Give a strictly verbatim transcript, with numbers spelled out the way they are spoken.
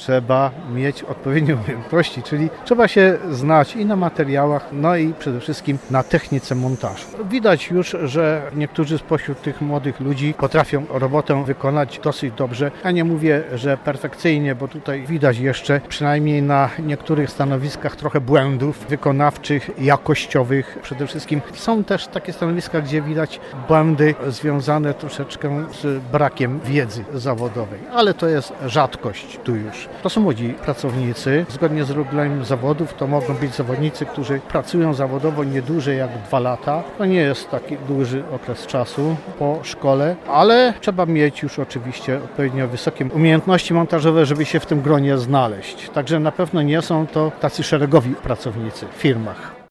trzeba mieć odpowiednie umiejętności, czyli trzeba się znać i na materiałach, no i przede wszystkim na technice montażu. Widać już, że niektórzy spośród tych młodych ludzi potrafią robotę wykonać dosyć dobrze. Ja nie mówię, że perfekcyjnie, bo tutaj widać jeszcze przynajmniej na niektórych stanowiskach trochę błędów wykonawczych, jakościowych. Przede wszystkim są też takie stanowiska, gdzie widać błędy związane troszeczkę z brakiem wiedzy zawodowej, ale to jest rzadkość tu już. To są młodzi pracownicy. Zgodnie z regulaminem zawodów to mogą być zawodnicy, którzy pracują zawodowo nie dłużej jak dwa lata. To nie jest taki duży okres czasu po szkole, ale trzeba mieć już oczywiście odpowiednio wysokie umiejętności montażowe, żeby się w tym gronie znaleźć. Także na pewno nie są to tacy szeregowi pracownicy w firmach.